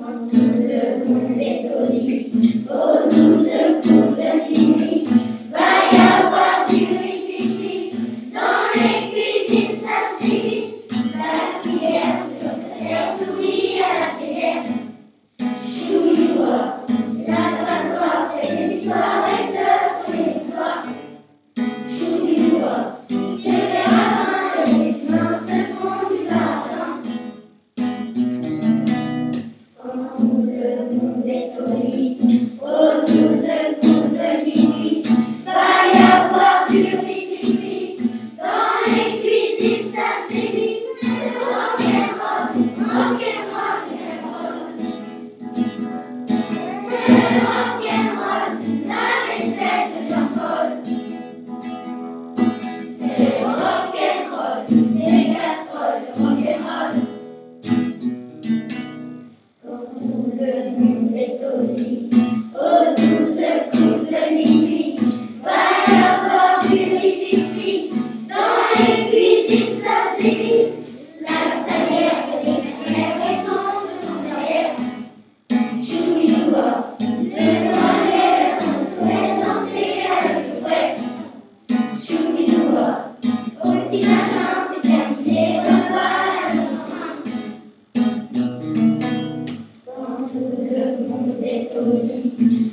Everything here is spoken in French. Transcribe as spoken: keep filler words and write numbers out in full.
Tout le monde est au lit, aux douze coups de minuit. Va y avoir du riz-pipi, dans les cuisines ça se débite. La cuillère, toujours derrière, souris à la télé. Chouille-moi, la passoire fait des histoires, exerce sur les toits. Chouille-moi, les verres à vin, les mains se font du bardin. Quand tout le monde est au lit, aux douze coups de minuit, va y avoir du riz-pipi, dans les cuisines ça se débite. C'est le rock'n'roll, rock'n'roll, c'est le rock'n'roll, la vaisselle devient folle. C'est le rock'n'roll, les casseroles, rock'n'roll. Quand tout le monde est au lit, aux douze coups de minuit, va y avoir du riz-pipi, dans les cuisines ça se débite. La salière fait des manières et tombe sur son derrière. Chouille-moi, le grand on souhaite danser avec le fouet. Chouille-moi, au petit matin c'est terminé, revoilà notre train. Quand tout le monde est au lit,